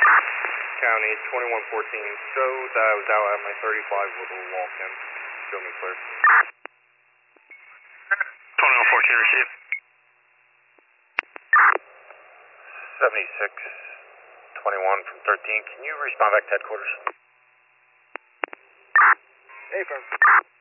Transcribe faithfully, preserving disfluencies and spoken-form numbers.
County twenty-one fourteen showed that I was out at my thirty-five with a walk-in. Show me clear. twenty-one fourteen received. seventy-six twenty-one from thirteen. Can you respond back to headquarters? Hey, firm.